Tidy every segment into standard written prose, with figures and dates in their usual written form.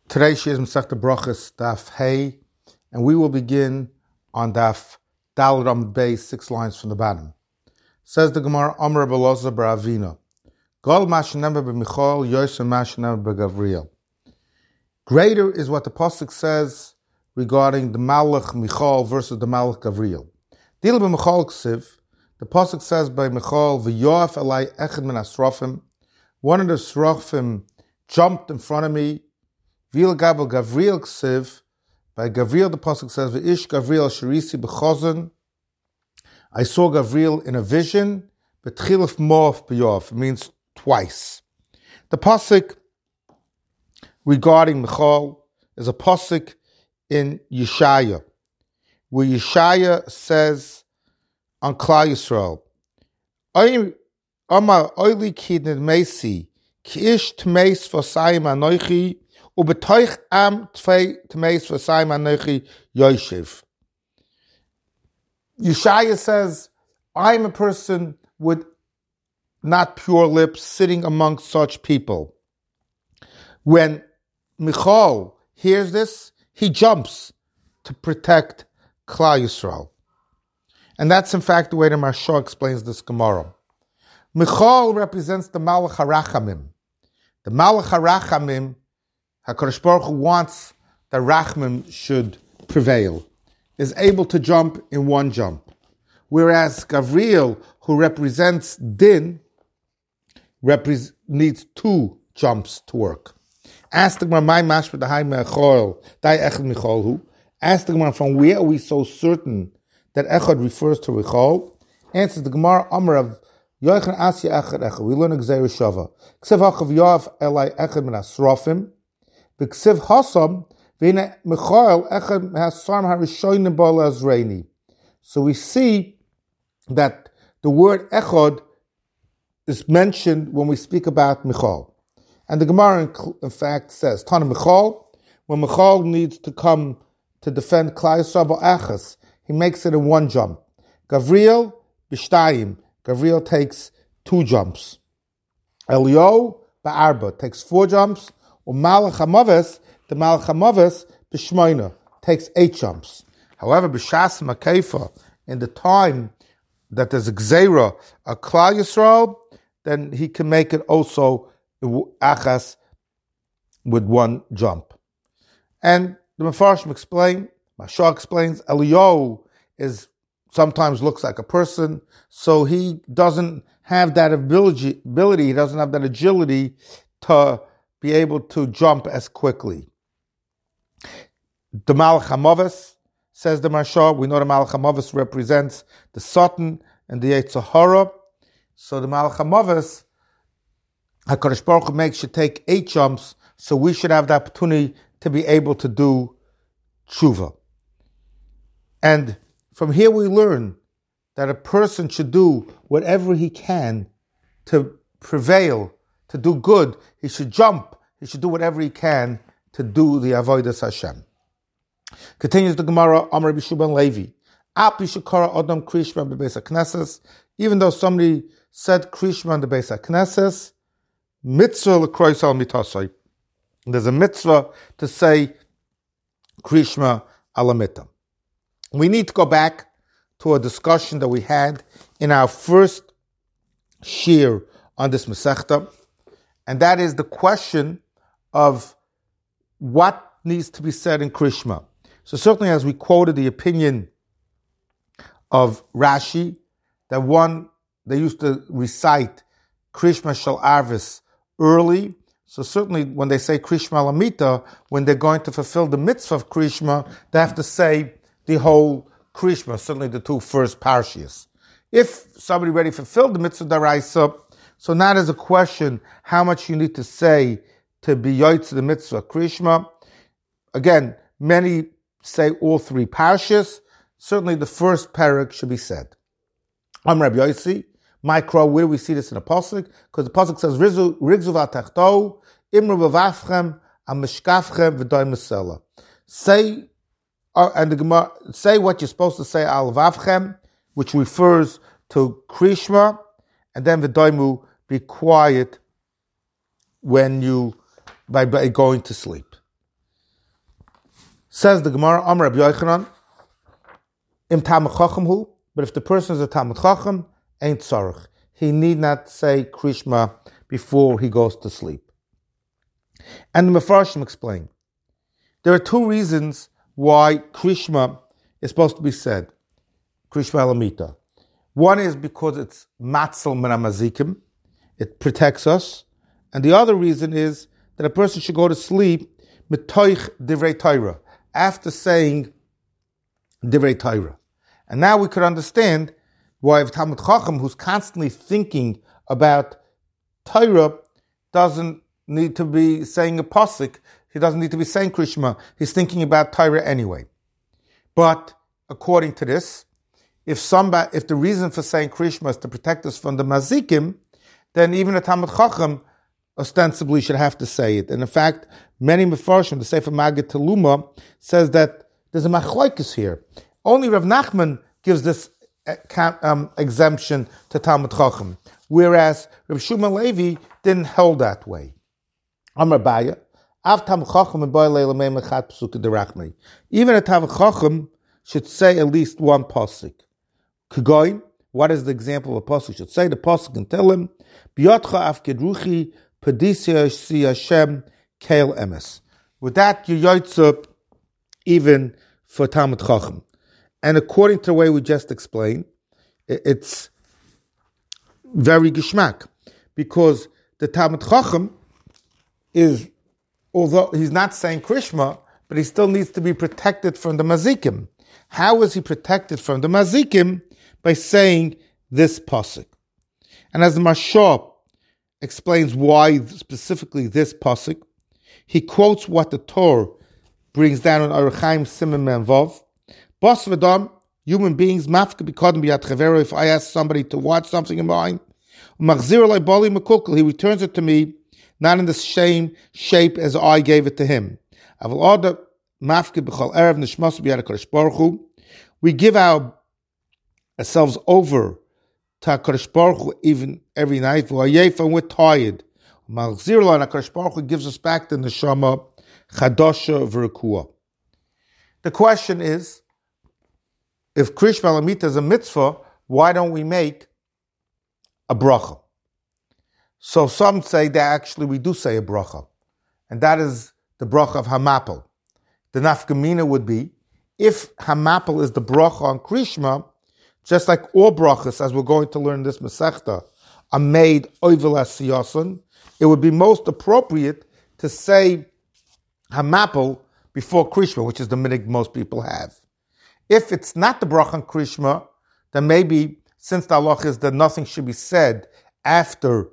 Today she is Masechta Brachos Daf Hey, and we will begin on Daf Daled Amud Beis, 6 lines from the bottom. Says the Gemara, Amar Rabbi Elazar bar Avina, Gol Mashenema b'Michal, Yosem Mashenema b'Gavriel. Greater is what the pasuk says regarding the Malach Michal versus the Malach Gavriel. Dil b'Michal Ksiv, the pasuk says by Michal, V'yoaf alai echad min asrofim, one of the srofim jumped in front of me. Vil Gabel Gavriel Ksiv, by Gavriel the pasuk says, V'ish Gavriel Sharisi b'Chozon. I saw Gavriel in a vision, B'tchilif Mof B'yof, it means twice. The pasuk regarding Michal is a pasuk in Yeshaya, where Yeshaya says on Klal Yisrael, Amar oili kidned mesi, ki ish tmeis v'sayim anoichi, ubetoich am tfei tmeis v'sayim anoichi yoshev. Yeshaya says, I'm a person with not pure lips sitting among such people. When Michal hears this, he jumps to protect Klal Yisrael. And that's in fact the way the Maharsha explains this Gemara. Michal represents the Malach HaRachamim. The Malach HaRachamim, HaKadosh Baruch Hu wants that Rachmim should prevail, is able to jump in one jump. Whereas Gavriel, who represents Din, needs 2 jumps to work. Ask the Gemara, my mashma the high Michal, dai echad Michal hu. Ask the Gemara, from where are we so certain that echad refers to Michal? Answers the Gemara, Amar of Yoichan Asya echad echad. We learn Gzeir Shava. Ksiv hachav Yoav elai echad min asrofim. B'ksiv hasam v'ina Michal echad hasam harishoyim bol azreini. So we see that the word echad is mentioned when we speak about Michal. And the Gemara, in fact, says, Tana Michal, when Michal needs to come to defend Klal Yisrael Achas, he makes it in 1 jump. Gavriel, B'shtayim, Gavriel takes 2 jumps. Elio, Ba'arba, takes 4 jumps. Or Malach HaMaves, the Malach HaMaves, B'shmoina, takes 8 jumps. However, B'shas Makeifa, in the time that there's a Gzeira, a Klal Yisrael, then he can make it also Achas with 1 jump. And the Mefarshim explain, Mashal explains, Eliyahu is sometimes looks like a person, so he doesn't have that ability, he doesn't have that agility to be able to jump as quickly. The Malach HaMaves, says the Mashal, we know the Malach HaMaves represents the Satan and the Yetzer Hara. So the Malach HaMaves, HaKadosh Baruch Hu makes you take 8 jumps, so we should have the opportunity to be able to do tshuva. And from here we learn that a person should do whatever he can to prevail, to do good. He should jump. He should do whatever he can to do the avodas Hashem. Continues the Gemara, Amar Rabbi Shua ben Levi. Adam Krishma b'Beis HaKnesses. Even though somebody said Krishma in the Beis HaKnesses, mitzvah l'krois al mitasai. There's a mitzvah to say Krishma al mita. We need to go back to a discussion that we had in our first shir on this Masechta, and that is the question of what needs to be said in Krishma. So certainly, as we quoted the opinion of Rashi, that they used to recite Krishma shel Arvis early. So certainly when they say Krishma Lamita, when they're going to fulfill the mitzvah of Krishma, they have to say the whole Krishma, certainly the 2 first parshias. If somebody already fulfilled the mitzvah daraisa, so now there's a question how much you need to say to be yoytz the mitzvah Krishma. Again, many say all 3 parshias. Certainly the first parak should be said. I'm Rabbi Yossi. Micro, where do we see this in the pasuk? Because the pasuk says, "Rigzu v'atachto imru b'vafchem amishkafchem v'doy mesela." Say, and the Gemara say what you're supposed to say al vavchem, which refers to Krishma, and then v'doymu, be quiet when you by going to sleep. Says the Gemara, Amar Rabbi Yochanan, Im Talmid Chacham hu, but if the person is a Talmid Chacham, ain't tzarich. He need not say Krishma before he goes to sleep. And the Mefarshim explain, there are two reasons why Krishma is supposed to be said, Krishma Elamita. One is because it's Matzel Min HaMazikim, it protects us. And the other reason is that a person should go to sleep Mitoich Divrei Torah, after saying Divrei Torah. And now we could understand why if Talmid Chacham, who's constantly thinking about Torah, doesn't need to be saying a pasuk, he doesn't need to be saying Krishma, he's thinking about Torah anyway. But according to this, if the reason for saying Krishma is to protect us from the Mazikim, then even a Talmid Chacham ostensibly should have to say it. And in fact, many Mefarshim, the Sefer Maggid Taluma, says that there's a machlokes here. Only Rav Nachman gives this exemption to Talmid Chacham, whereas Rav Shmuel Levi didn't hold that way. Amar Baya, Av Talmid Chacham and Boy Leila Mei Mechat Psuke Derachmei. Even a Talmid Chacham should say at least one pasuk. Kugoin, what is the example of a pasuk should say? The pasuk and tell him, B'yotcha af kedruchi pedisya si Hashem keil emes. With that, you yoitz even for Talmid Chacham. And according to the way we just explained, it's very geschmack, because the Talmid Chacham is, although he's not saying Krishma, but he still needs to be protected from the Mazikim. How is he protected from the Mazikim? By saying this pasuk. And as the Mashal explains why specifically this pasuk, he quotes what the Torah brings down on Orach Chaim Siman Mem Vav. Bas v'dam, human beings, mafka b'kodem b'yad chavero, if I ask somebody to watch something in mine, machzir alay bali mekukal, he returns it to me, not in the same shape as I gave it to him. Aval oda mafka b'chol erev nishmas b'yad HaKadosh Baruch Hu, we give ourselves over to HaKadosh Baruch Hu even every night, and we're tired. Machzir alay, and HaKadosh Baruch Hu gives us back the neshama chadasha v'rekua. The question is, if Krishma Elamita is a mitzvah, why don't we make a bracha? So some say that actually we do say a bracha, and that is the bracha of Hamapel. The nafkamina would be, if Hamapel is the bracha on Krishma, just like all brachas, as we're going to learn this Masechta, are made oivel asiyason, it would be most appropriate to say Hamapel before Krishma, which is the minhag most people have. If it's not the bracha on Krishma, then maybe, since the halach is that nothing should be said after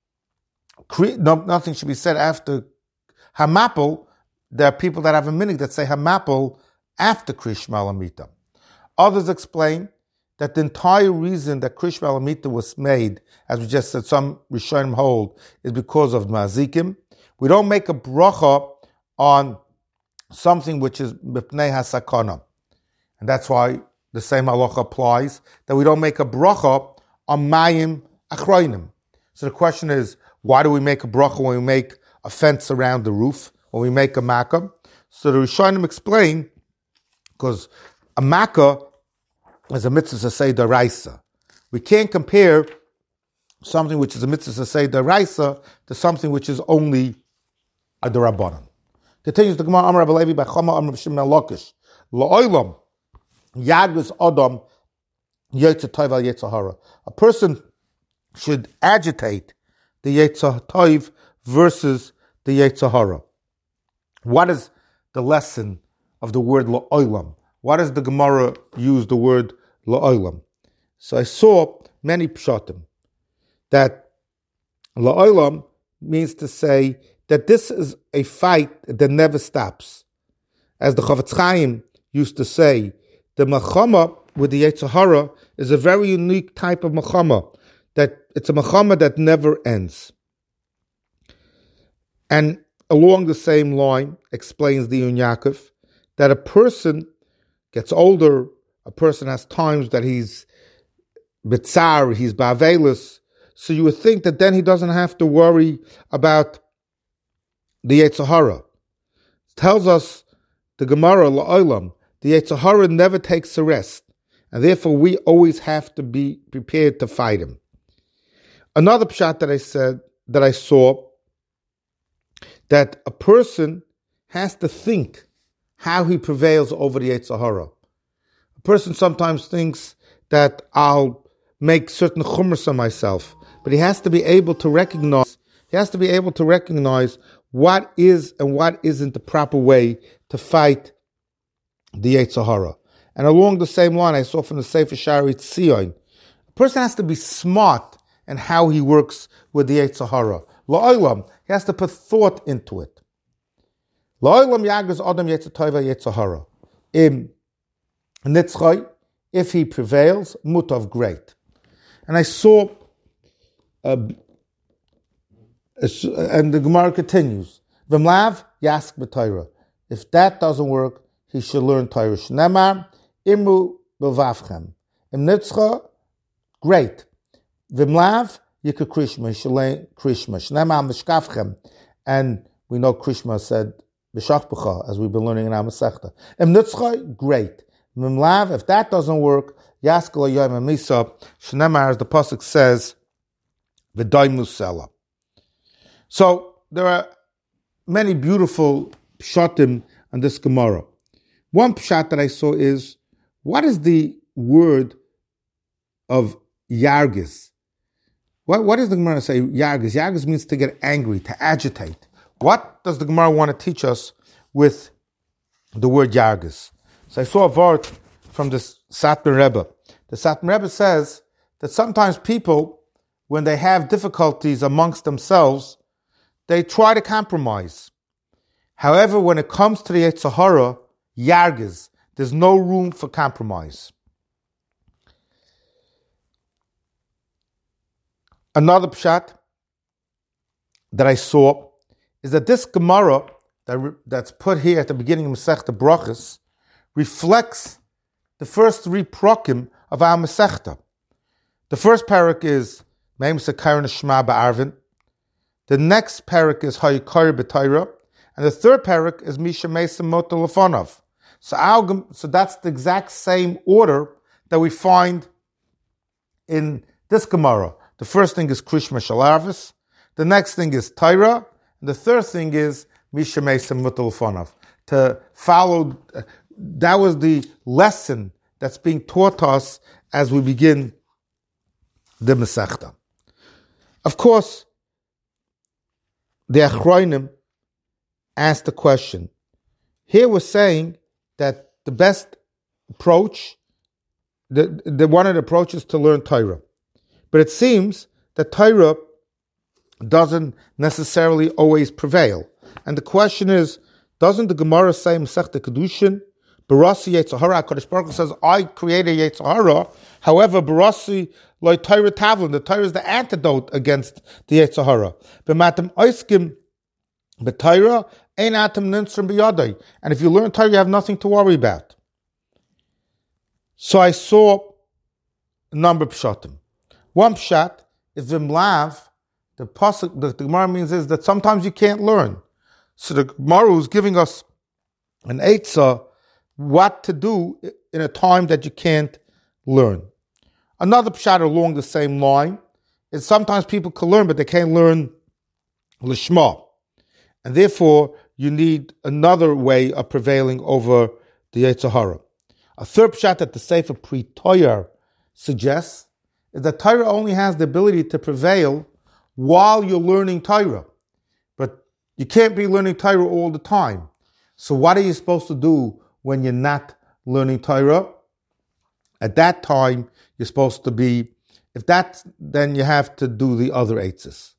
Hamapel, there are people that have a minhag that say Hamapel after Krishma Elamita. Others explain that the entire reason that Krishma Elamita was made, as we just said, some Rishonim hold, is because of Mazikim. We don't make a bracha on something which is Mipnei HaSakana. And that's why the same halacha applies, that we don't make a bracha on Mayim Achroinim. So the question is, why do we make a bracha when we make a fence around the roof, when we make a makkah? So the Rishonim explain, because a makkah is a mitzvah say daraisa. We can't compare something which is a mitzvah say daraisa to something which is only a darabanan. Continues the Gemara, Amar Rabbi Levi, Bachama, Amar B'Shimon Lakish, La'olam, Yadus Adam, Yetzer Tov al Yetzer Hara. A person should agitate the Yetzer Tov versus the Yetzer Hara. What is the lesson of the word La'olam? Why does the Gemara use the word La'olam? So I saw many pshatim that La'olam means to say that this is a fight that never stops. As the Chavetz Chaim used to say, the Mechama with the Yetzer Hara is a very unique type of Mechama, that it's a Mechama that never ends. And along the same line explains the Yun Yaakov, that a person gets older, a person has times that he's bitzar, he's ba'avelus, so you would think that then he doesn't have to worry about the Yetzer Hara. It tells us the Gemara la'olam, the Yetzer Hara never takes a rest, and therefore we always have to be prepared to fight him. Another pshat that I saw, that a person has to think how he prevails over the Yetzer Hara. A person sometimes thinks that I'll make certain chumras on myself, but he has to be able to recognize. What is and what isn't the proper way to fight the Yetzer Hara. And along the same line, I saw from the Sefer Shari Tzion, a person has to be smart in how he works with the Yetzer Hara. La'olam, he has to put thought into it. La'olam yagaz adam Yetzer Tova Yetzer Hara. Nitzchai, if he prevails, mutav, great. And I saw, and the Gemara continues, V'mlav yask b'Torah. If that doesn't work, he should learn Torah. Shnemar imru b'vavchem. Im nitzcha, great. V'mlav yikah krishma. He should learn krishma. Shnemar mishkavchem. And we know Krishma said b'shachbcha, as we've been learning in our Masechta. Im nitzcha, great. V'mlav, if that doesn't work, yask l'yoyim amisa. Shnemar, as the pasuk says, v'day musela. So there are many beautiful pshatim on this Gemara. One pshat that I saw is, what is the word of yargis? What does the Gemara say, yargis? Yargis means to get angry, to agitate. What does the Gemara want to teach us with the word yargis? So I saw a word from the Satmar Rebbe. The Satmar Rebbe says that sometimes people, when they have difficulties amongst themselves, they try to compromise. However, when it comes to the Yetzer Hara, yargis, there's no room for compromise. Another pshat that I saw is that this Gemara that's put here at the beginning of Masechta Brachos reflects the first three prokim of our Masechta. The first parak is Meim Sekaron Shema Ba'arvin. The next parak is Hayikar B'Torah. And the third parak is Misha Mesa Mota Lefonov. So that's the exact same order that we find in this Gemara. The first thing is Krishma Shalarvis. The next thing is Torah. And the third thing is Misha Mesa Mota Lefonov. To follow, that was the lesson that's being taught us as we begin the Masechta. Of course, the Achronim asked the question. Here we're saying that the best approach, the one of the approaches to learn Torah. But it seems that Torah doesn't necessarily always prevail. And the question is, doesn't the Gemara say Masechta Kedushin, Barasi Yetzer Hara, HaKadosh Baruch Hu says, I created Yetzer Hara, however, Barasi Loi Torah Tavlin, the Torah is the antidote against the Yetzer Hara. B'matam oiskim b'Torah, ein atam ninsrim b'yadai. And if you learn Torah, you have nothing to worry about. So I saw a number of pshatim. One pshat is v'mlav, the pasuk, the Gemara means is that sometimes you can't learn. So the Gemara is giving us an eitzah, what to do in a time that you can't learn. Another pshat along the same line is sometimes people can learn, but they can't learn lishma. And therefore, you need another way of prevailing over the Yetzer Hara. A third pshat that the Sefer Pri Toyer suggests is that Torah only has the ability to prevail while you're learning Torah. But you can't be learning Torah all the time. So what are you supposed to do when you're not learning Torah? At that time, you're supposed to be, if that's, then you have to do the other eitzes.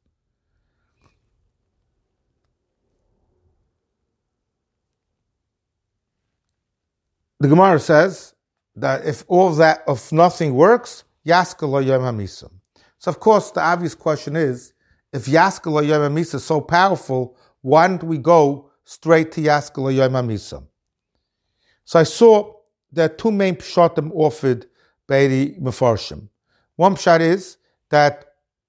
The Gemara says that if nothing works, Yaskala Yom HaMisa. So of course, the obvious question is, if Yaskala Yom HaMisa is so powerful, why don't we go straight to Yaskala Yom HaMisa? So I saw there are two main pshatim offered by the Mefarshim. One pshat is that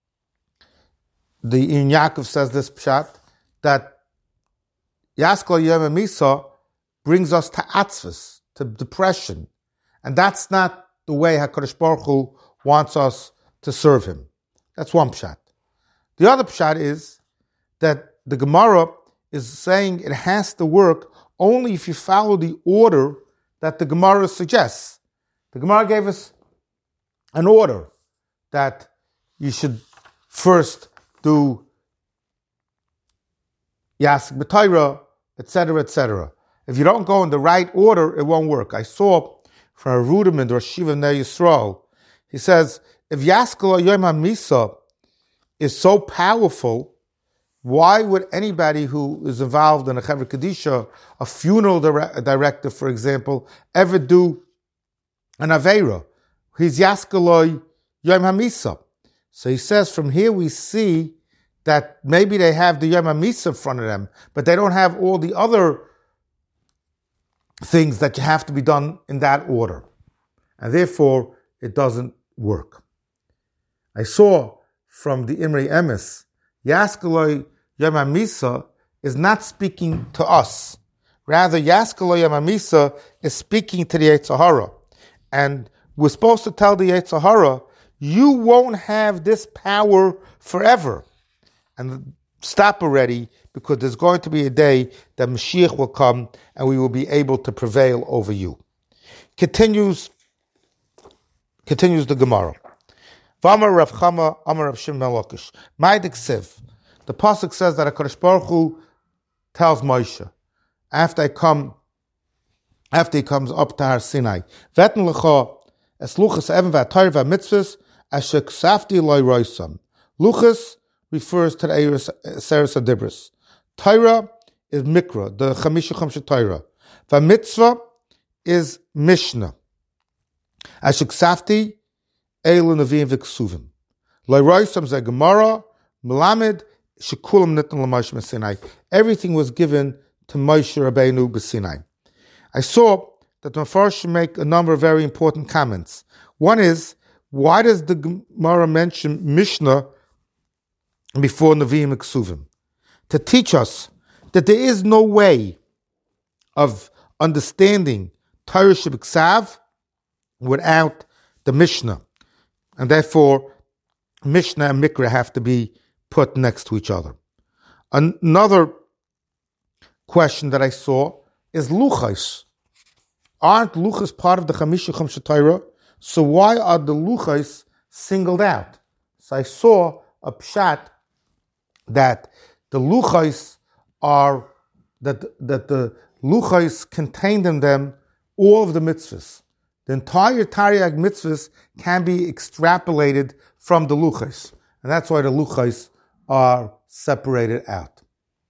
the In Yaakov says this pshat, that Yaskala Yom HaMisa brings us to atzvus, to depression. And that's not the way HaKadosh Baruch Hu wants us to serve him. That's one pshat. The other pshat is that the Gemara is saying it has to work only if you follow the order that the Gemara suggests. The Gemara gave us an order that you should first do Yasik B'Torah, etc., etc. If you don't go in the right order, it won't work. I saw from a rudiment or Shiva Ner Yisrael, he says, if Yaskala Yom HaMisa is so powerful, why would anybody who is involved in a Chevra Kadisha, a funeral director, for example, ever do an Aveira? He's Yaskaloi Yom HaMisa. So he says, from here we see that maybe they have the Yom HaMisa in front of them, but they don't have all the other things that you have to be done in that order. And therefore, it doesn't work. I saw from the Imrei Emes, Yaskaloi Yom HaMisa is not speaking to us. Rather, Yaskaloi Yom HaMisa is speaking to the Yetzer Hara. And we're supposed to tell the Yetzer Hara, you won't have this power forever. And stop already, because there's going to be a day that Mashiach will come and we will be able to prevail over you. Continues the Gemara. V'amar Rav Chama, Amar Rav Shimon ben Lakish. Ma'adik Siv. The pasuk says that HaKadosh Baruch Hu tells Moshe, after he comes up to Har Sinai, V'etan lecha es luchas even v'atayr v'mitzvahs asher ksafti loy roisam. Luchas refers to the Seres HaDibros. Torah is Mikra, the Chamisha Chumsha Torah. V'mitzvah is Mishnah. Asher ksafti Eilu Nevi'im v'Ksuvim. Loy roisam ze Gemara, Melamed, Shekulam Nitn l'Moshe B'Sinai. Everything was given to Moshe Rabbeinu B'Sinai. I saw that the Mefarshim make a number of very important comments. One is, why does the Gemara mention Mishnah before Nevi'im Ksuvim? To teach us that there is no way of understanding Torah Shebiksav without the Mishnah. And therefore, Mishnah and Mikra have to be put next to each other. Another question that I saw is Luchais. Aren't Luchas part of the Chamisha Chumsha Torah? So why are the Luchais singled out? So I saw a pshat that the Luchais are, that the Luchais contained in them all of the mitzvahs. The entire Tariag mitzvahs can be extrapolated from the Luchais. And that's why the Luchais are separated out.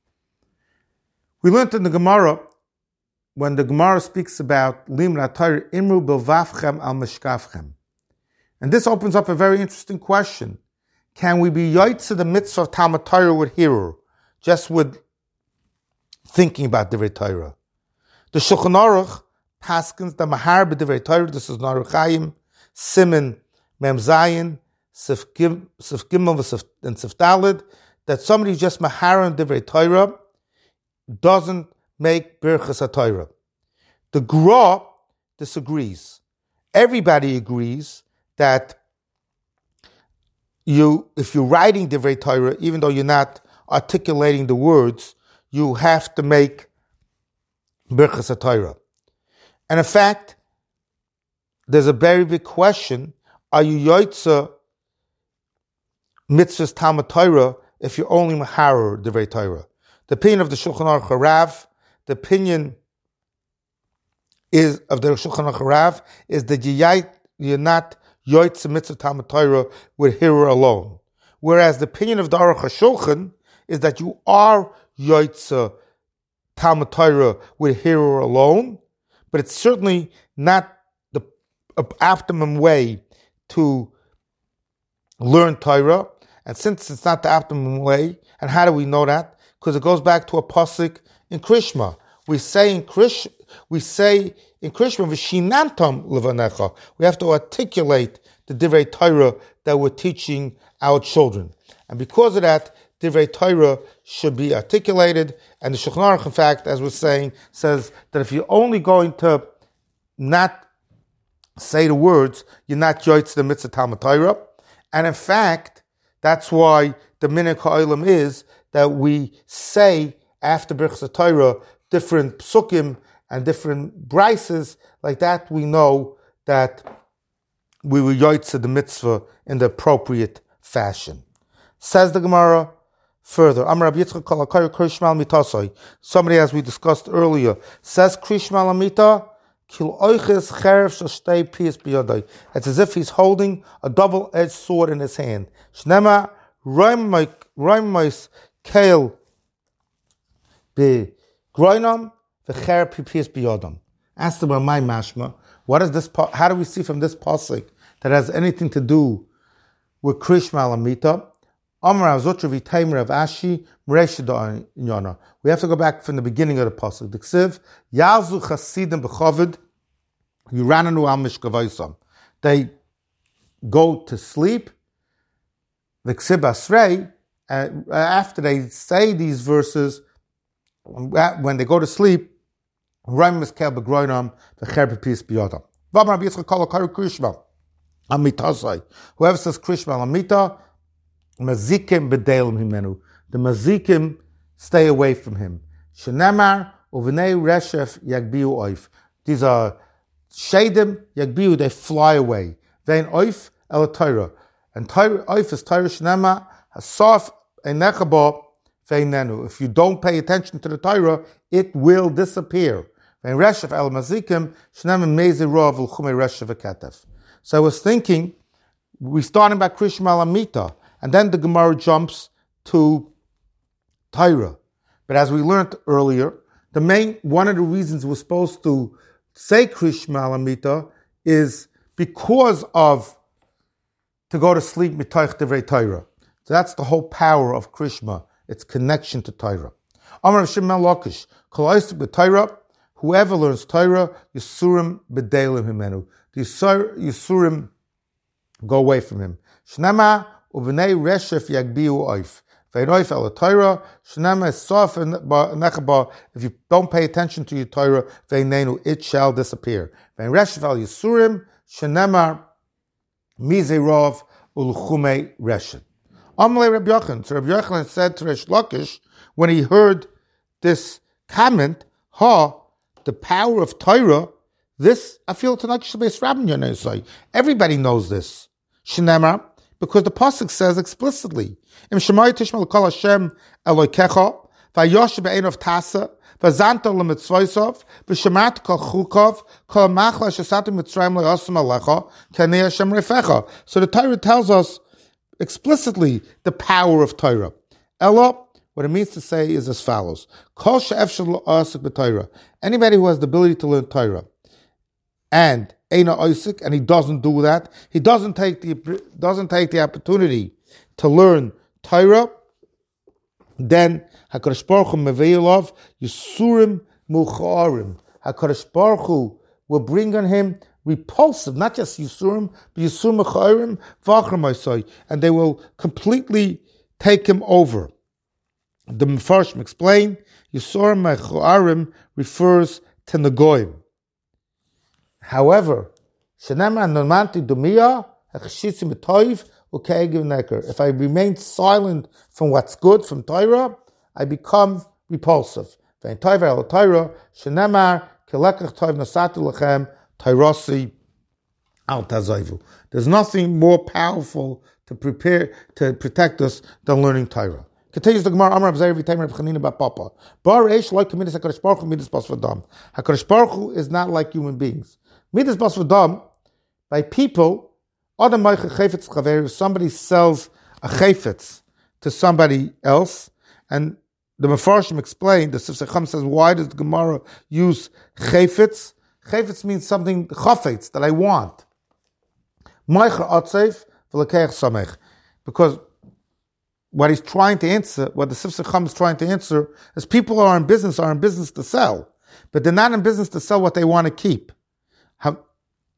We learned in the Gemara, when the Gemara speaks about Limra Torah, Imru Bilvavchem al Mishkavchem. And this opens up a very interesting question. Can we be yoytze the mitzvah of Talmud Torah with Hirur, just with thinking about Divrei Torah? The Shulchan Aruch paskins the Mahar b'Divrei Torah, this is Naruch Chaim, Siman, Mem Zayin, Sif Gimel and Sif Daled, that somebody just Mahar on Divrei Torah doesn't make Birchas HaTorah. The Gra disagrees. Everybody agrees that if you're writing Divrei Torah, even though you're not articulating the words, you have to make Birchas HaTorah. And in fact, there's a very big question, are you yoytze mitzvahs Talmud Torah if you're only Maharer Divrei Torah? The opinion of the Shulchan Aruch Harav, the opinion is of the Shulchan Aruch Harav is that you're not yoytze mitzvah Talmud Torah with Hirur alone. Whereas the opinion of the Aruch HaShulchan is that you are yoytze Talmud Torah with Hirur alone, but it's certainly not the optimum way to learn Torah. And since it's not the optimum way, and how do we know that? Because it goes back to a pasuk in Krishma. We say in Krishma, V'shinantam levanecha. We have to articulate the Divrei Torah that we're teaching our children. And because of that, Divrei Torah should be articulated. And the Shulchan Aruch, in fact, as we're saying, says that if you're only going to not say the words, you're not yoitz the mitzvah Talmud Torah. And in fact, that's why the minhag ha'olam is that we say after Birchas Torah different psukim and different brises. Like that, we know that we were yoitz the mitzvah in the appropriate fashion. Says the Gemara further, Amar Rabbi Yitzchak kol hakayr krishmal mitasoi. Somebody, as we discussed earlier, says krishmal amita. It's as if he's holding a double-edged sword in his hand. Shnema roimais kail be groinam v'cher pipis biyodam. Ask them about my mashma. What is this? How do we see from this pasuk that has anything to do with krishma lamita? Amar Avzotra v'taimer of Ashi Mereshid Yona. We have to go back from the beginning of the pasuk. The Ksiv Yazu Chasidim b'Chovid Yurananu al Mishkavaisam. They go to sleep. The Ksiv Asrei, after they say these verses, when they go to sleep, Raim Miskel b'Groinam v'Cher b'Pis b'Yodam. V'Amar Rabbi Yitzchak kol hakayr krishma amitasai. Whoever says krishma lamita, Mazikim bedelim himenu. The mazikim stay away from him. Shenemar uvenei reshef yagbiu oif. These are shadim yagbiu. They fly away. Vein oif el Torah. And oif is Torah. Shenemar hasaf enechabo veinenu. If you don't pay attention to the Torah, it will disappear. Vein reshef el mazikim. Shenemar mezirov l'chumei reshef v'ketef. So I was thinking, we starting by Krishma Lamita. And then the Gemara jumps to Torah. But as we learned earlier, one of the reasons we're supposed to say Krishma Lamita is because of to go to sleep mitaych divrei Torah. So that's the whole power of Krishma, its connection to Torah. Amar Shimon Lakish, kol oisik b'Torah, whoever learns Torah, Yisurim b'deilim himenu. The Yisurim go away from him. Shnema Uvenei reshef yagbiu oif. Ve'noif el Torah. Shnema sof nechaba. If you don't pay attention to your Torah, ve'nenu, it shall disappear. Ve'en reshef el yisurim. Shnema mizerov ulchumei reshet. Amalei Rabbi Yochanan. So Rabbi Yochanan said to Resh Lakish when he heard this comment, the power of Torah. This I feel tonight should be a everybody knows this. Shnema. Because the pasuk says explicitly, "Im shemay tishmal kol Hashem Elokecha, vayoshe be'einav tasa, vazanta lemitzvosov, v'shemat kol chukov, kol machla shesatu mitzrayim le'osam alecha, kanei Hashem refecha." So the Torah tells us explicitly the power of Torah. Elo, what it means to say is as follows: Kol she'efshel la'asik b'Torah. Anybody who has the ability to learn Torah, and Eina Oisik, and he doesn't do that. He doesn't take the opportunity to learn Torah. Then Hakadosh Baruch Hu Meveilov Yisurim Mucharim. Hakadosh Baruch Hu will bring on him repulsive, not just Yisurim, but Yisurim Mucharim Vachram, and they will completely take him over. The Mefarshim explain Yisurim Mucharim refers to Nagoyim. However, if I remain silent from what's good from Torah, I become repulsive. There's nothing more powerful to protect us than learning Torah. Continues the Gemara, Amar Abzei V'Teimer B'Chanina B'Papa. Bar Eish like Midas HaKadosh Baruch Hu Midas Bas V'Dam. HaKadosh Baruch Hu is not like human beings. Midas Bas V'Dam, by people, somebody sells a chayfetz to somebody else, and the Mefarshim explained, the Sifsei Chum says, why does the Gemara use chayfetz? Chayfetz means something, chafetz, that I want. Because what he's trying to answer, what the Sifsei Chum is trying to answer, is people are in business to sell, but they're not in business to sell what they want to keep.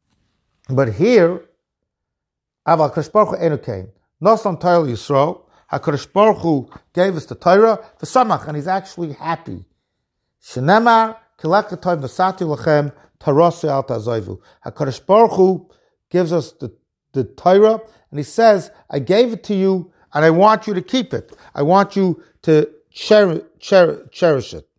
But here, Aval Kadosh Baruch Hu Enu Kain, Nosan Torah Yisrael, HaKadosh Baruch Hu gave us the Torah, v'samach, and he's actually happy. Shenemar, kilek l'toiv nasati lachem, tarasi al tazoivu. HaKadosh Baruch Hu gives us the Torah, and he says, I gave it to you, and I want you to keep it. I want you to cherish it.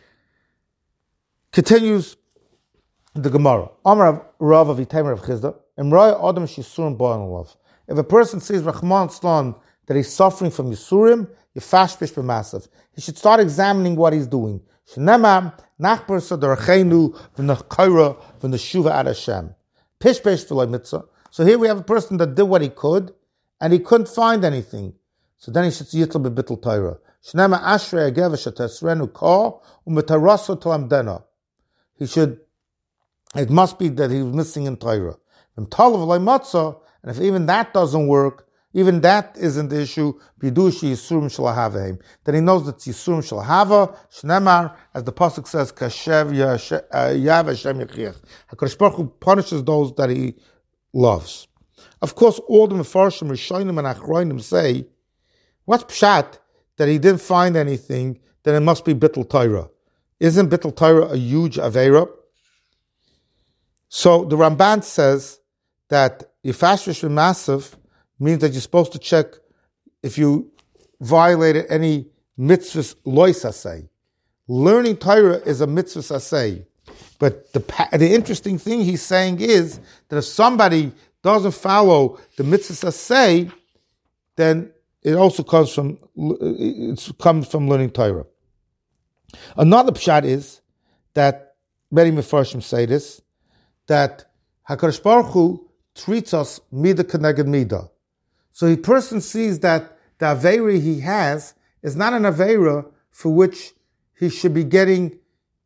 Continues the Gemara. Amar Rav Avitamer of Chizda, Imraya Adam Shisurim Bo'an Love. If a person sees Rahman Slan that he's suffering from Yisurim, Yefashpish b'masav, he should start examining what he's doing. Shenemam nachbar sadarachenu v'nachkaira v'neshuva ad Hashem. Pishpesh v'loy mitzvah. So here we have a person that did what he could, and he couldn't find anything. So then he should see Yitl b'bitl Torah. Shnema ashrei agev shetasrenu ka u'metaraso talamdena. He should. It must be that he was missing in Torah. And if even that doesn't work, even that isn't the issue, then he knows that it's Yisurim Shalahava, Shnemar, as the Pasuk says, Kashev Yav Hashem Yechiach. HaKadosh Baruch Hu punishes those that he loves. Of course, all the Mefarshim, Rishonim, and Achronim say, what's Pshat that he didn't find anything, then it must be Bittul Torah. Isn't Bittul Torah a huge Aveira? So the Ramban says that Yefashvish v'masav means that you're supposed to check if you violated any mitzvahs lois asay. Learning Torah is a mitzvahs asay. But the interesting thing he's saying is that if somebody doesn't follow the mitzvahs asay, then it also comes from learning Torah. Another pshat is that many Mefarshim say this, that HaKadosh Baruch Hu treats us midah keneged midah. So a person sees that the aveira he has is not an aveira for which he should be getting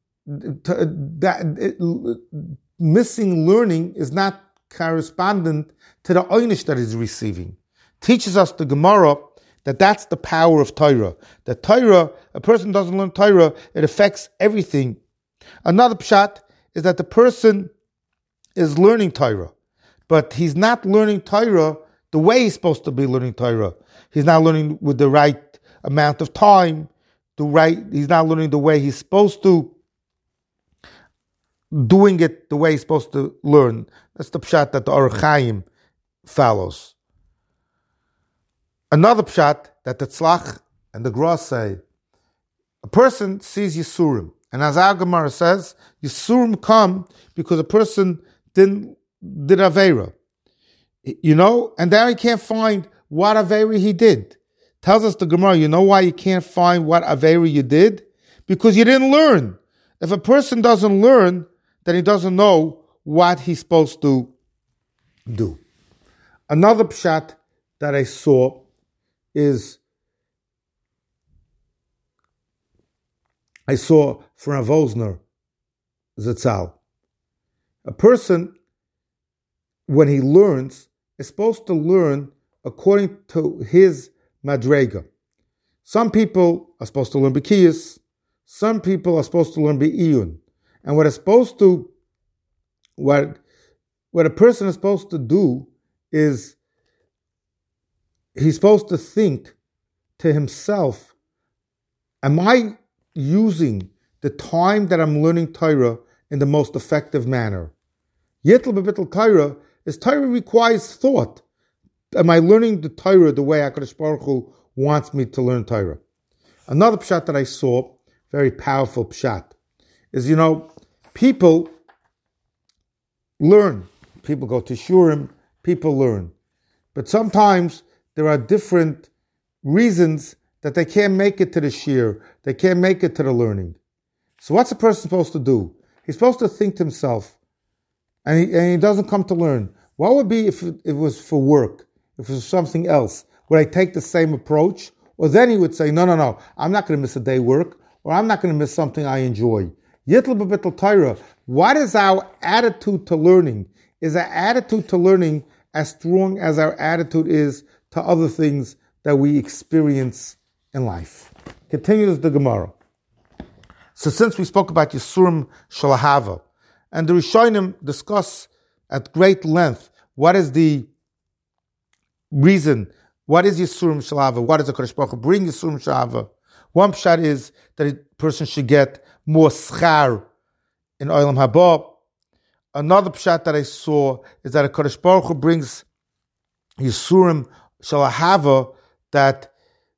missing learning is not correspondent to the oynish that he's receiving. Teaches us the Gemara that that's the power of Torah. That Torah, a person doesn't learn Torah, it affects everything. Another pshat is that the person is learning Torah, but he's not learning Torah the way he's supposed to be learning Torah. He's not learning with the right amount of time, he's not learning the way he's supposed to, doing it the way he's supposed to learn. That's the pshat that the Orach Chaim follows. Another pshat that the Tzlach and the Gra say, a person sees Yisurim, and as our Gemara says, Yisurim come because a person did Aveira. And then he can't find what Aveira he did. Tells us the Gemara, you know why you can't find what Aveira you did? Because you didn't learn. If a person doesn't learn, then he doesn't know what he's supposed to do. Another pshat that I saw is, I saw from Rav Osner Zatzal. A person, when he learns, is supposed to learn according to his madrega. Some people are supposed to learn B'kiyas. Some people are supposed to learn B'iyun. And what a person is supposed to do is he's supposed to think to himself, am I using the time that I'm learning Torah in the most effective manner? Yitl b'bitl Torah is Torah requires thought. Am I learning the Torah the way HaKadosh Baruch Hu wants me to learn Torah? Another pshat that I saw, very powerful pshat, is, people learn. People go to shurim, people learn. But sometimes there are different reasons that they can't make it to the shir, they can't make it to the learning. So what's a person supposed to do? He's supposed to think to himself, and he doesn't come to learn. What would be if it was for work, if it was something else? Would I take the same approach? Or then he would say, no, I'm not going to miss a day work, or I'm not going to miss something I enjoy. Yitl b'bitl Torah. What is our attitude to learning? Is our attitude to learning as strong as our attitude is to other things that we experience in life? Continues the Gemara. So since we spoke about Yisurim Shalahava, and the Rishonim discuss at great length what is the reason What is Yisurim Shalava? What does the Kodesh Baruch Hu bring Yisurim Shalava? One pshat is that a person should get more schar in Olam Haba. Another pshat that I saw is that a Kodesh Baruch Hu brings Yisurim Shalahava, that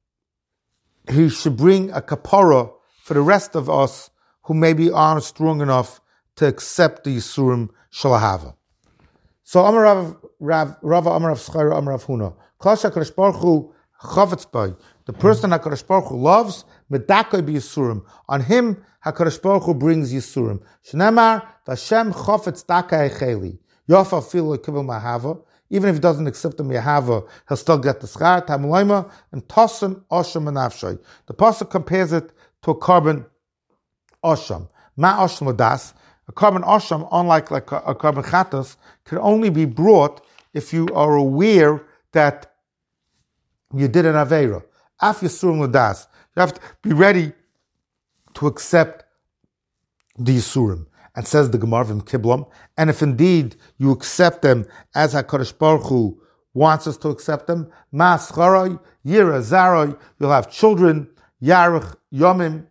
he should bring a kapara for the rest of us who maybe aren't strong enough to accept the Yisurim Shalahava. So Amar Rava Amar Rav Schara Amar Rav Huna. Kasha Kodesh Baruch Hu chavetz by, the person HaKadosh Baruch Hu loves, medakoi bi Yisurim. On him HaKadosh Baruch Hu brings Yisurim. Shnemar v'Hashem chafetz daka echeli. Yofa filo kibul mahava. Even if he doesn't accept the mahava, he'll still get the schar. Tamulayma and tosim osham anavshay. The pasuk compares it to a carbon osham. Ma osham ladas. A carbon osham, unlike like a carbon chatas, can only be brought if you are aware that you did an aveira. Af Yisurim ladas. You have to be ready to accept the Yisurim. And says the Gemara from Kiblam, and if indeed you accept them as HaKadosh Baruch Hu wants us to accept them, Mas Charai, Yira Zarai, you'll have children, Yarech, Yomim,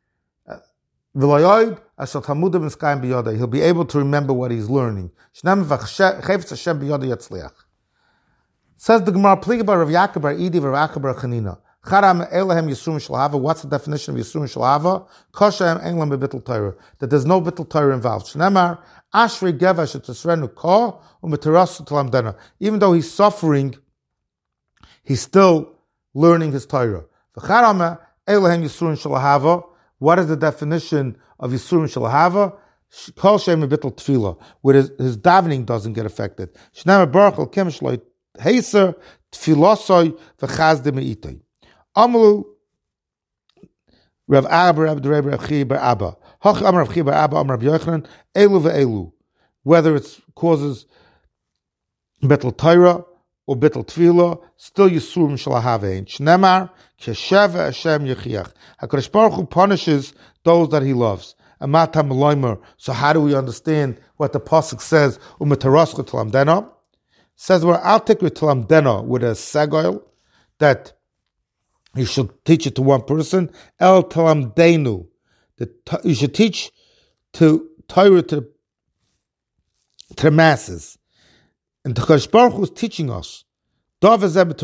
V'layoid, Ashal Talmudim and Skayim B'yoda. He'll be able to remember what he's learning. Shnam V'chayvetz Hashem B'yoda Yatzliach. Says the Gemara, Pliga Bar Rav Yaakov Bar Idi Bar Rav Bar Chanina. Charam Elahem Yisurim Shalava. What's the definition of Yisurim Shalava? Koshem Englam B'Bittul Torah. That there's no Bittul Torah involved. Shnemar Ashrei Geva Shetasrenu Ka U'Mitarasu Talamdena. Even though he's suffering, he's still learning his Torah. V'charam Elahem Yisurim Shalava. What is the definition of Yisurim Shalava? Kol Shem B'Bittul Tefillah, where his davening doesn't get affected. Shnemar Baruch Al Kem Shloi Heiser Tefilosoi V'Chazde Me'itoi. Amalu Rav Abba Rav Dereb Rav Chi Bar Abba Hach Amar Rav Chi Bar Abba Amar Rav Yochanan Elu ve'elu, whether it causes Betel Torah or Betel Tefillah, still Yisurim Shalahavein. Shnemar Kesheva Hashem Yechiach. HaKadosh Baruch Hu punishes those that He loves. Amata Meloimer. So how do we understand what the pasuk says? U'metarascha Talamdena says we're Al Tikri Talamdena with a sagoil that you should teach it to one person. El Talamdenu. You should teach to Torah to the masses. And the Kodesh Baruch Hu is teaching us. We're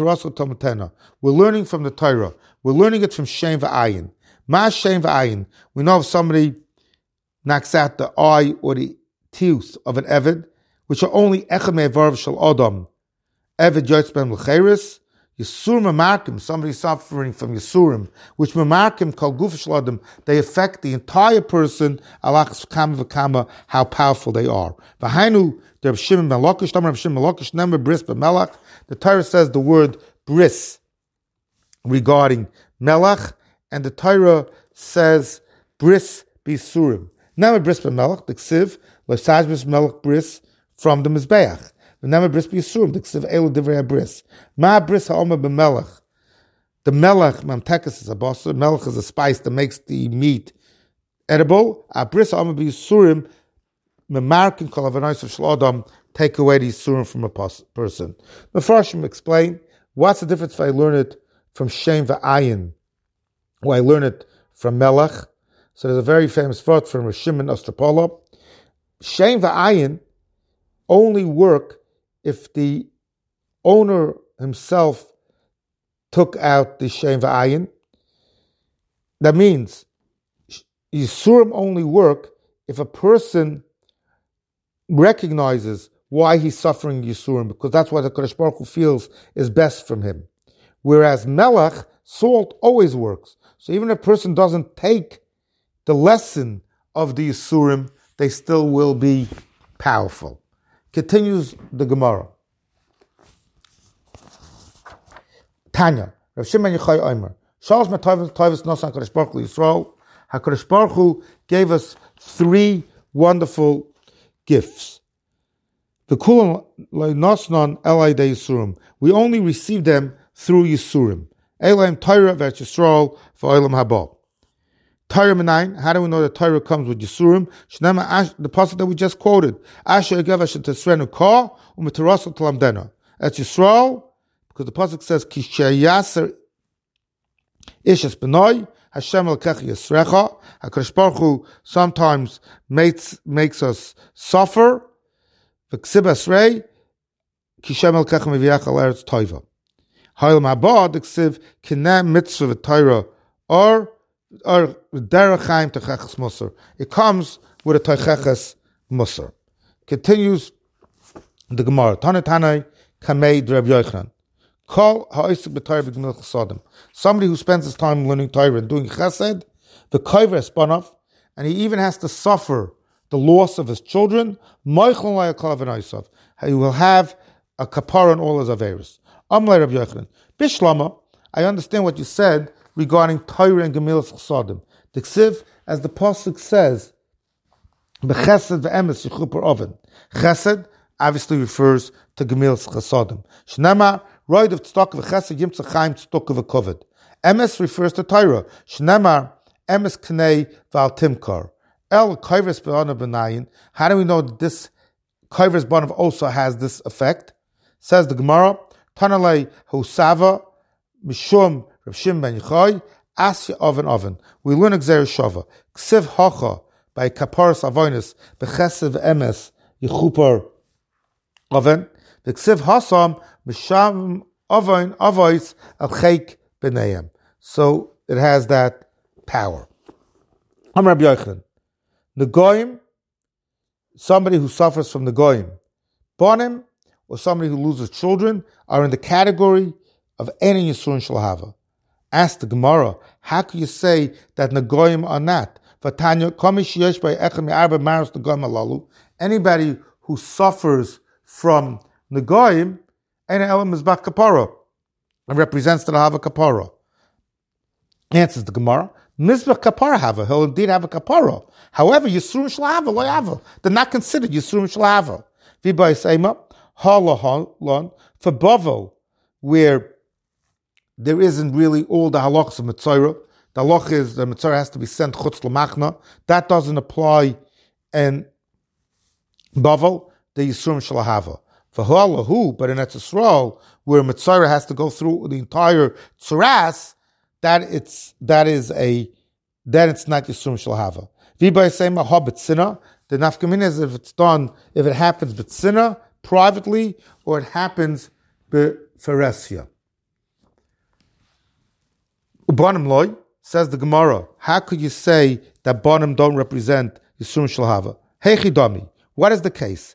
learning from the Torah. We're learning it from Shem V'ayin. Ma Shem V'ayin. We know if somebody knocks out the eye or the tooth of an Eved, which are only Echad Me'evarv Shel Adam. Eved Yotz Ben L'Cheres. Yisurim Mamarkim, somebody suffering from Yisurim, which Mamarkim called Guf Shel Adam, they affect the entire person, Alachas Kama V'Kama, how powerful they are. V'hainu, the Rav Shimon ben Lakish, Rav Shimon ben Lakish, Nemer Bris b'Melach. The Torah says the word Bris regarding Melach, and the Torah says Bris b'Yisurim. Nemer Bris b'Melach, the Ksiv, L'Saj Bris Melach Bris from the Mizbeach. The Nemer Bris b'Yisurim, the Ksiv Elu Divrei Bris. Ma Bris ha'omer b'Melach. The Melach, Mamtekas is a basar. Melach is a spice that makes the meat edible. A Bris ha'omer b'Yisurim, Memarkin kol avanois of Shel Adam, take away the Yisurim from a person. The Mepharshim explain what's the difference if I learn it from Shem V'ayin, or I learn it from Melach. So there's a very famous thought from Rav Shimon Ostropola. Shem V'ayin only work if the owner himself took out the Shem V'ayin. That means Yisurim only work if a person recognizes why he's suffering Yisurim, because that's what the Kodesh Baruch Hu feels is best from him. Whereas Melach, salt always works. So even if a person doesn't take the lesson of the Yisurim, they still will be powerful. Continues the Gemara. Tanya, Rav Shimon Yochai Omer, Shalosh Matayvus Nosan HaKadosh Baruch Hu Yisrael. HaKadosh Baruch Hu gave us 3 wonderful gifts. The kulam nosnon elai de Yisurim. We only receive them through Yisurim. Elaim Torah v'Eretz Yisrael v'Olam Haba. Torah Menayin. How do we know that Torah comes with Yisurim? Shnema the pasuk that we just quoted. Asher Geva Shetasrenu Ka U'Mitarasel Talamdena. Eretz Yisrael, because because the pasuk says, Kishayaser Ishes Benoi, Hashem Elkecha Yisrecha. HaKadosh Baruch Hu sometimes makes us suffer. V'ksib Asrei, Kishem Elkecha Meviach Al Eretz Toiva. Ha'il Ma'abad, Ksiv, Kineh Mitzvah V'Torah, or Derech Chaim Techeches Musar. It comes with a Techeches Musar. Continues the Gemara. Tanei Kamei Reb Yochanan. Call ha'isuk b'Torah b'gemilas chasadim. Somebody who spends his time learning Torah and doing chesed, the kover espanov, and he even has to suffer the loss of his children. He will have a kapara on all his averos. Amlei Reb Yochanan. Bishlama, I understand what you said regarding Torah and gemilas chasadim. The ksiv, as the pasuk says, b'chesed v'emes yichuper oven. Chesed obviously refers to gemilas chasadim. Shnema Roid of tzedakah v'chesed yimtzah chaim tzedakah v'koved. Emes refers to Torah. Shnemar emes knei v'al timkar. El koivres b'anav b'nayin. How do we know that this koivres b'anav also has this effect? Says the Gemara, Tanalei husava mishum Rav Shimon ben Yochai asya oven. We learn Gzeir Shava. Ksiv hacha by kaparas avonis b'chesed v'emes yichupar oven. The ksiv hasam misham avoin avois al cheik b'neiam. So it has that power. Amar Rabbi Yochanan, the goyim, somebody who suffers from the goyim, bonim, or somebody who loses children, are in the category of any yisurin shalhava. Ask the Gemara, how can you say that the goyim are not? Anybody who suffers from the goyim, and elam is bak kapara, and represents the hava kapara. Answers the Gemara, mizbach kapara hava. He'll indeed have a kapara. However, yisrum shlahava lo hava. They're not considered yisrum shlahava. V'bay seima halahon for Bavel, where there isn't really all the halachas of Mitzorah. The halach is the Mitzorah has to be sent chutz l'machna. That doesn't apply in Bavel, the yisrum shlahava. For Ha'alahu, but in Eretz Yisrael, where Mitzorah has to go through the entire tzuras, then it's not Yisrum Shalhava. V'bay Seima Ha B'tzina, the nafkamina is if it happens B'tzina, privately, or it happens B'feresia. Ubanim Loi, says the Gemara, how could you say that Banim don't represent Yisrum Shalhava? Heichidami, what is the case?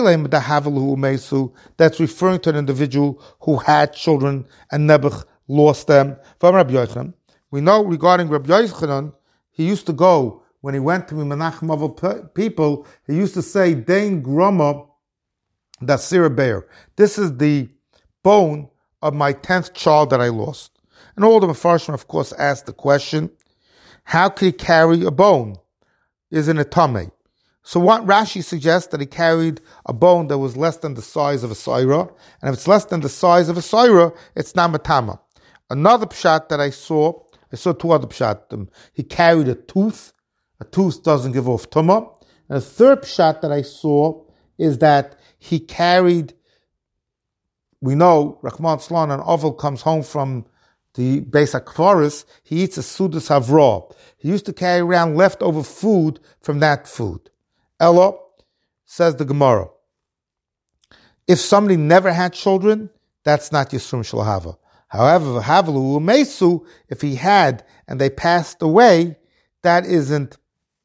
That's referring to an individual who had children and Nebuch lost them. From Rabbi Yochanan, we know regarding Rabbi Yochanan, he used to go, when he went to the Menachem Avil people, he used to say, Dein Groma da Sira Bear. This is the bone of my 10th child that I lost. And all the Mefarshim, of course, asked the question, how could he carry a bone? Isn't it Tameh? So what Rashi suggests that he carried a bone that was less than the size of a saira, and if it's less than the size of a saira, it's not matama. Another pshat that I saw two other pshat. He carried a tooth. A tooth doesn't give off tumah. And a third pshat that I saw is that he carried, we know, Rahman Slan, and Oval comes home from the Beis HaKfaris, he eats a sudas havra. He used to carry around leftover food from that food. Ella, says the Gemara, if somebody never had children, that's not Yisrum Shalhava. However, Havlu Mesu, if he had and they passed away, that is Yisrum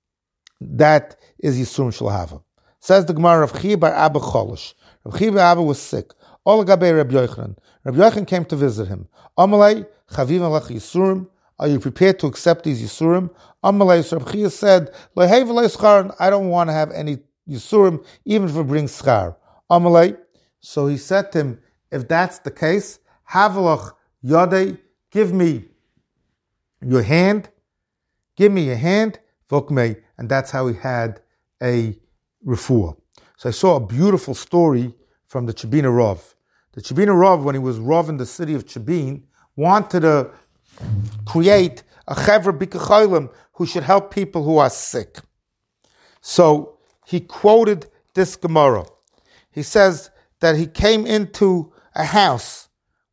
Shalhava. Says the Gemara of Chi bar Abba Cholish. Rabbi Chi bar Abba was sick. All Gabe Rabbi Yochanan. Rabbi Yochanan came to visit him. Amalei Chaviv Alech Yisurim. Are you prepared to accept these Yisurim? Amalei, so Rabbi Chia said, I don't want to have any Yisurim, even if it brings schar. Amalei, so he said to him, if that's the case, Havelach Yodei, give me your hand, Vokmei, and that's how he had a refuah. So I saw a beautiful story from the Chibina Rav. The Chibina Rav, when he was Rav in the city of Chibin, wanted to create a Chevra Bikachaylim who should help people who are sick. So he quoted this Gemara. He says that he came into a house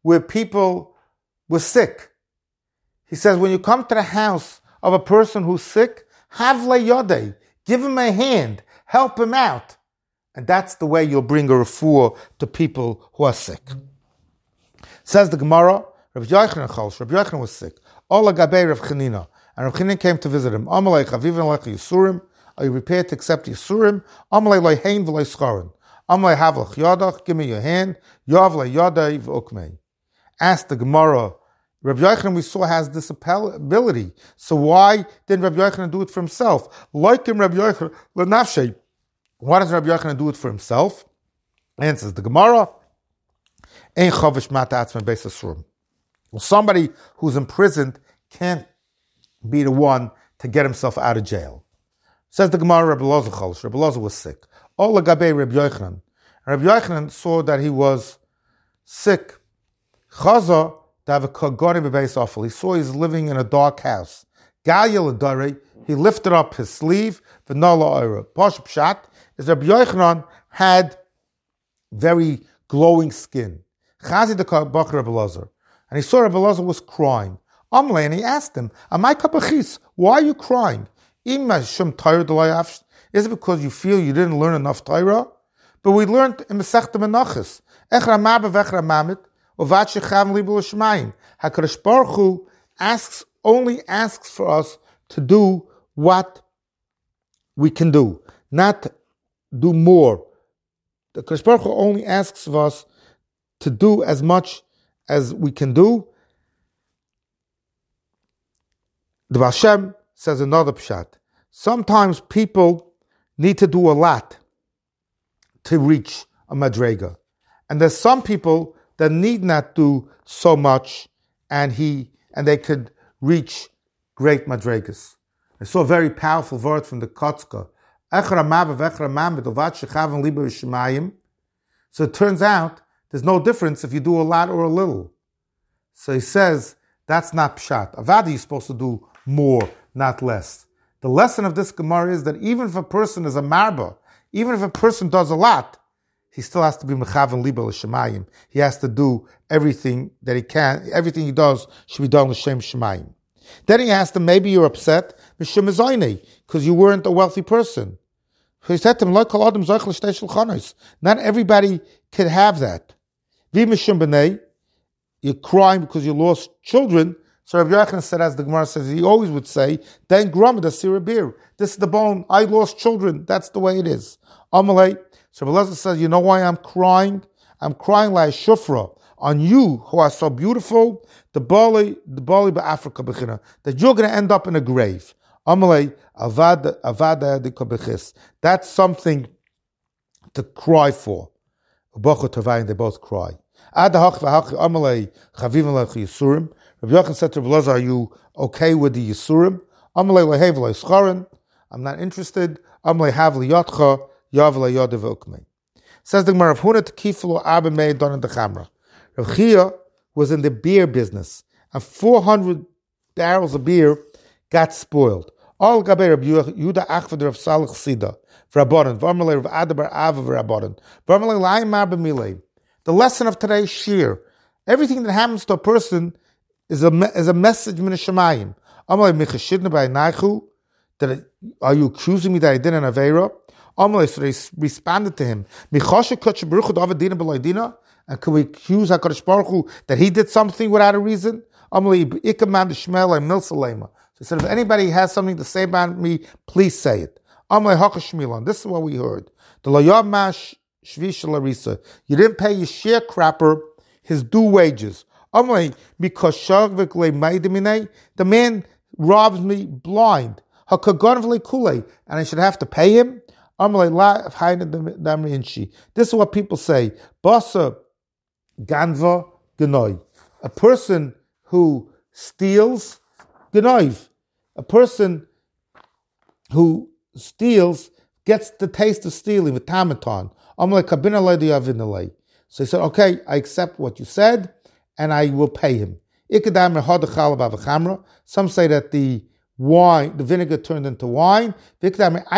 where people were sick. He says, when you come to the house of a person who's sick, havle yodei, give him a hand, help him out. And that's the way you'll bring a refuah to people who are sick. Says the Gemara, Rabbi Yochanan was sick. Ola gabei Rav Chanina. And Rav Chanina came to visit him. Amalei chavivin lecha yisurim. Are you prepared to accept yisurim? Amalei loy hein v'loy schorin. Amalei havlach yadach. Give me your hand. Yavlei yadai v'ukmei. Asked the Gemara, Rabbi Yochanan we saw has this ability. So why didn't Rabbi Yochanan do it for himself? Like him, Rabbi Yochanan l'nafshei. Why does Rabbi Yochanan do it for himself? Answers the Gemara. Ein chavish mata atzmei beis asurim. Well, somebody who's imprisoned can't be the one to get himself out of jail. Says the Gemara, Rabbi Elazar Cholish. Rabbi Elazar was sick. Ola gabei Rabbi Yochanan. Rabbi Yochanan saw that he was sick. Chaza to have a kagonim bebeis awful. He saw he's living in a dark house. Galyal adare. He lifted up his sleeve. V'nala oira. Pash pshat is Rabbi Yochanan had very glowing skin. Chazi the bach Rabbi Elazar. And he saw Rabbi Elazar was crying. Amalei, and he asked him, Amai kapachis, why are you crying? Is it because you feel you didn't learn enough Torah? But we learned in Masechta Menachos, Echra Mabba v'Echra Mamit, Uvat Shechav Libul Shemaim. HaKadosh Baruch Hu only asks for us to do what we can do, not do more. The HaKadosh Baruch Hu only asks of us to do as much as we can do. The Baal Shem says another pshat. Sometimes people need to do a lot to reach a madrega. And there's some people that need not do so much and they could reach great madregas. I saw a very powerful word from the Kotzka. So it turns out there's no difference if you do a lot or a little. So he says that's not pshat. Avada, you're supposed to do more, not less. The lesson of this Gemara is that even if a person is a marba, even if a person does a lot, he still has to be mechavan liba l'shemayim. He has to do everything that he can. Everything he does should be done l'shem shemayim. Then he asked him, maybe you're upset because you weren't a wealthy person. So he said to him, not everybody can have that. You're crying because you lost children. So Rabbi Yochanan said, as the Gemara says, he always would say, then grama da sirabir. This is the bone. I lost children. That's the way it is. Amalei. So Rabbi Elazar says, you know why I'm crying? I'm crying like shufra on you who are so beautiful. The bali ba'Afrika b'china, that you're going to end up in a grave. Amalei avada dikabechis. That's something to cry for. Ubachu tavayin, they both cry. Amalei chavivim lechi yisurim. Rabbi Yochanan said to Rabbi Elazar, are you okay with the Yisurim? Amalei lehev le'ischarin. I'm not interested. Amalei hav liyotcha, yav le'yodev ukmei. Says the Gemara, Rav Huna t'kiflu abba mei don in the chamra. Rav Chia was in the beer business, and 400 barrels of beer got spoiled. All gabei Rabbi Yehuda achvad Rav Salach Sida, v'Rabbanan, v'amalei Rav Adabar Ava v'Rabbanan, v'amalei la'im abba milei. The lesson of today's shir, everything that happens to a person is a message min hashamayim. Amalei michashidna b'aynachu. Are you accusing me that I did an aveira? Amalei, so they responded to him. Michashe kutche baruch david dina b'loydina. And can we accuse HaKadosh Baruch Hu that he did something without a reason? Amalei ikaman d'shmel and milsalema. So he said, if anybody has something to say about me, please say it. Amalei hakashmilan. This is what we heard. The loyav mash shvish larisa. You didn't pay your sharecropper his due wages. The man robs me blind. And I should have to pay him? This is what people say. Basa ganva genoy. A person who steals, genoiv. A person who steals gets the taste of stealing with tamaton. So he said, okay, I accept what you said, and I will pay him. Some say that the vinegar turned into wine. The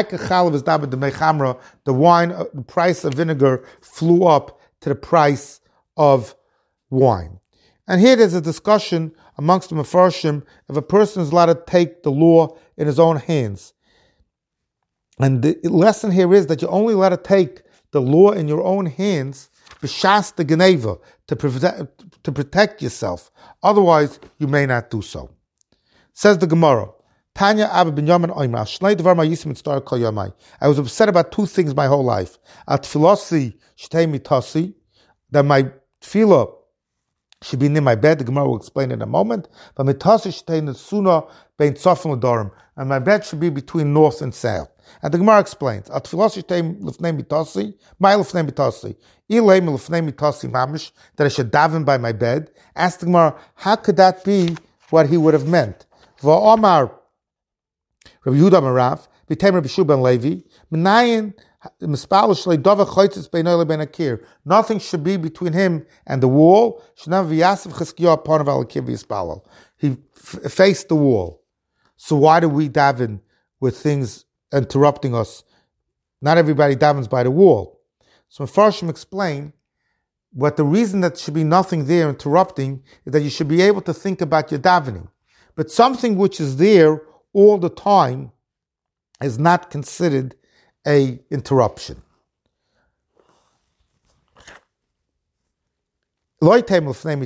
wine, the price of vinegar flew up to the price of wine. And here there's a discussion amongst the Mefarshim if a person is allowed to take the law in his own hands. And the lesson here is that you're only allowed to take the law in your own hands, b'shas the geneva, to protect yourself. Otherwise, you may not do so. Says the Gemara, Tanya Abba Ben Yamin Oimar, Shnei Devar Mayisim Mitzvah Kol Yomai. I was upset about two things my whole life. At Tfilosi Shtei Mitasi, that my tefillah should be near my bed. The Gemara will explain in a moment. But Mitasi Shtei Nesuna Bein Tzofim L'Dorim, and my bed should be between north and south. And the Gemara explains, At Tfilosi Shtei L'Fnei Mitasi, my L'Fnei Mitasi, Ilay L'Fnei Mitasi Mamish, that I should daven by my bed. Ask the Gemara, how could that be what he would have meant? V'Omar Rabbi Yehuda Marav, B'Tem Rabbi Shua ben Levi, M'nayin Mispal Shlei Dova Choitzes Beinoy Ben Akir. Nothing should be between him and the wall. Shnam V'Yasav Chizkiyahu Parnav Alakim V'Yispalal. He faced the wall. So why do we daven with things interrupting us? Not everybody davens by the wall. So Mefarshim explain what the reason that should be nothing there interrupting is that you should be able to think about your davening. But something which is there all the time is not considered a interruption. I should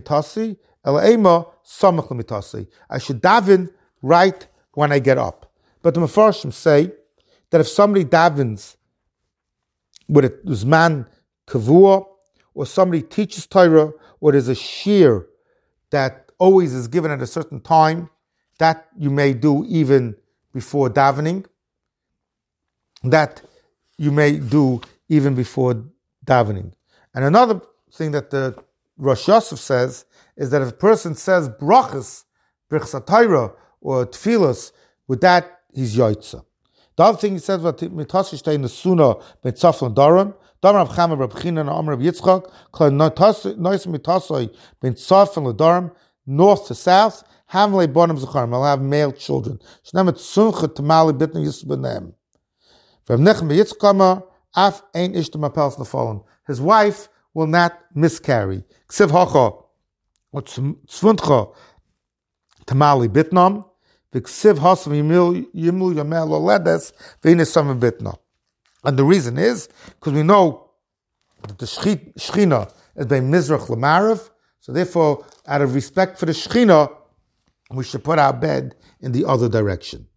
daven right when I get up. But the Mefarshim say that if somebody davens with a Zman Kavua, or somebody teaches Torah, or there's a shir that always is given at a certain time, that you may do even before davening. That you may do even before davening. And another thing that the Rosh Yosef says is that if a person says brachas, brachas Torah, or tefillas, with that he's yoitza. The other thing he says about mitasish in the sunnah betzaf l'darim. Damar Rav Chama Rav China and Amar Rav Yitzchak. Kol nois mitasoi betzaf l'darim, north to south. Hamlei bonim zacharim. I'll have male children. Shnemet suncha tamali bitnu yisuf b'neim. Rav Nechem Yitzchak af ein ish t'mapels nefalon. His wife will not miscarry. Ksiv hacha tzvuntcha tamali bitnam. V'ksiv hasav yimul yamel oledes v'ine samim bitna. And the reason is because we know that the Shechina is by Mizrach Lamarav, so therefore, out of respect for the Shechina, we should put our bed in the other direction.